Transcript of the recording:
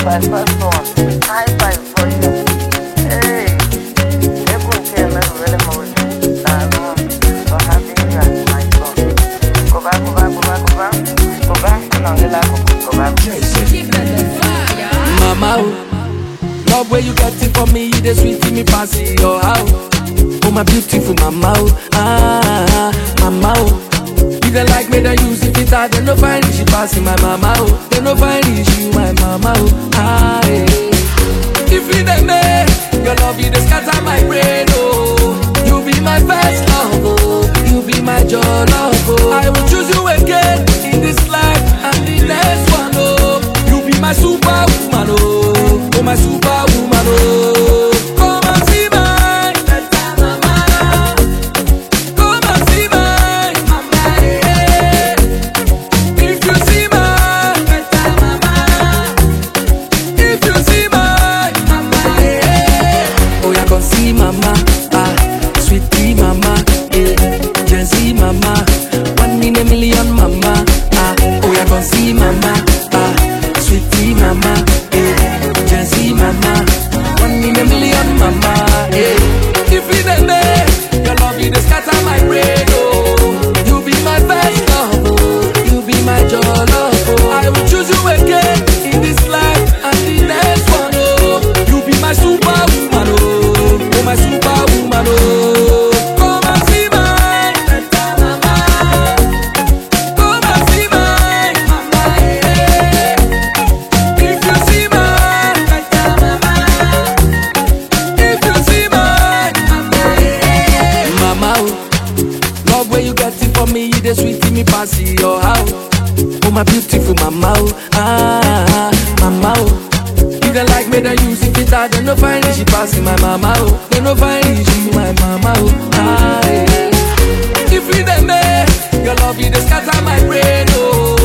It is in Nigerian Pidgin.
my first one. High five for you. Hey, everyone here never really knows for having you as my son. Go back. Go back to Nangela. Go back. Mama, love where you get it for me, the sweet in me pass it your house. Oh my beautiful mama, mama, you don't like me, then use it, then no find it, she passing my mama, then no find it, you my mama, if you the man, your love you the scatter my brain, you be my first love, you be my joy, love, I will choose you again in this life and the next one, you be my superwoman, oh my superwoman, come and see my better mama, come and see my mama, if you see my better mama, if you see my mama, oh you can see mama, sweetie mama, Gen Z mama, 1 in a million mama, oh you can see mama, sweetie mama, Gen Z mama, 1 in a million mama, if you the man, your love you the scatter my brain, you be my best love, you be my joy, love, I will choose you again in this life and the next one, you be my superwoman, oh my superwoman, come and see my better mama, come and see my mama, if you see my better mama, if you see my mama, love where you get it for me, the sweet in me pass it your house. Oh my beautiful mama, mama, you don't like me, then use it, then no find it, she passing my mama, then no find it, she my mama, if you the man, your love you the scatter my brain,